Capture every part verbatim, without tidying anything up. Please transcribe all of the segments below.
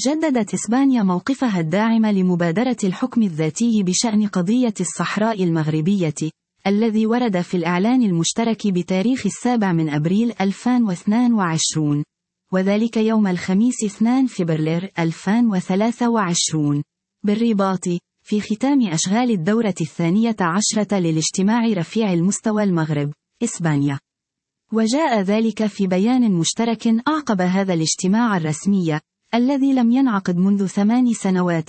جددت إسبانيا موقفها الداعم لمبادرة الحكم الذاتي بشأن قضية الصحراء المغربية، الذي ورد في الإعلان المشترك بتاريخ السابع من أبريل ألفين واثنين وعشرين، وذلك يوم الخميس اثنين فبراير ألفين وثلاثة وعشرين، بالرباط في ختام أشغال الدورة الثانية عشرة للاجتماع رفيع المستوى المغرب، إسبانيا. وجاء ذلك في بيان مشترك أعقب هذا الاجتماع الرسمي، الذي لم ينعقد منذ ثمان سنوات،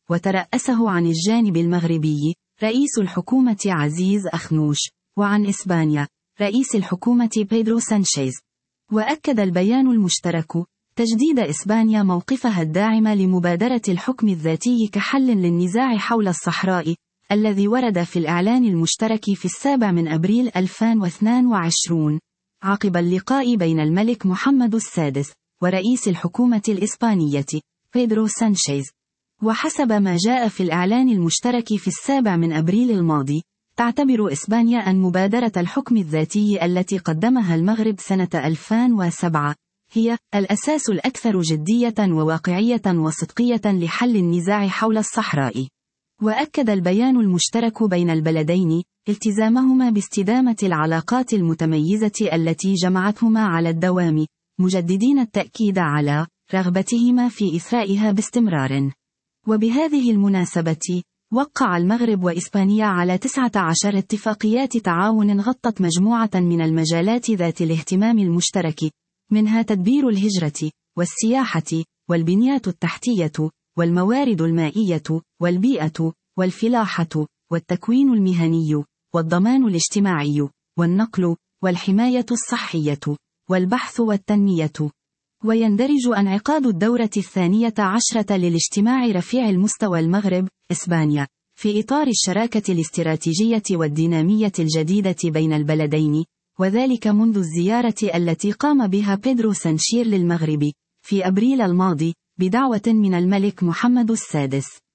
وترأسه عن الجانب المغربي رئيس الحكومة عزيز أخنوش، وعن إسبانيا رئيس الحكومة بيدرو سانشيز. وأكد البيان المشترك تجديد إسبانيا موقفها الداعم لمبادرة الحكم الذاتي كحل للنزاع حول الصحراء، الذي ورد في الإعلان المشترك في السابع من أبريل ألفين واثنين وعشرين، عقب اللقاء بين الملك محمد السادس ورئيس الحكومة الإسبانية بيدرو سانشيز. وحسب ما جاء في الإعلان المشترك في السابع من أبريل الماضي، تعتبر إسبانيا أن مبادرة الحكم الذاتي التي قدمها المغرب سنة ألفين وسبعة هي الأساس الأكثر جدية وواقعية وصدقية لحل النزاع حول الصحراء. وأكد البيان المشترك بين البلدين التزامهما باستدامة العلاقات المتميزة التي جمعتهما على الدوام، مجددين التأكيد على رغبتهما في إثرائها باستمرار. وبهذه المناسبة، وقع المغرب وإسبانيا على تسعة عشر اتفاقيات تعاون غطت مجموعة من المجالات ذات الاهتمام المشترك، منها تدبير الهجرة، والسياحة، والبنية التحتية، والموارد المائية، والبيئة، والفلاحة، والتكوين المهني، والضمان الاجتماعي، والنقل، والحماية الصحية، والبحث والتنمية. ويندرج انعقاد الدورة الثانية عشرة للاجتماع رفيع المستوى المغرب، إسبانيا، في إطار الشراكة الاستراتيجية والدينامية الجديدة بين البلدين، وذلك منذ الزيارة التي قام بها بيدرو سانشير للمغرب في أبريل الماضي بدعوة من الملك محمد السادس.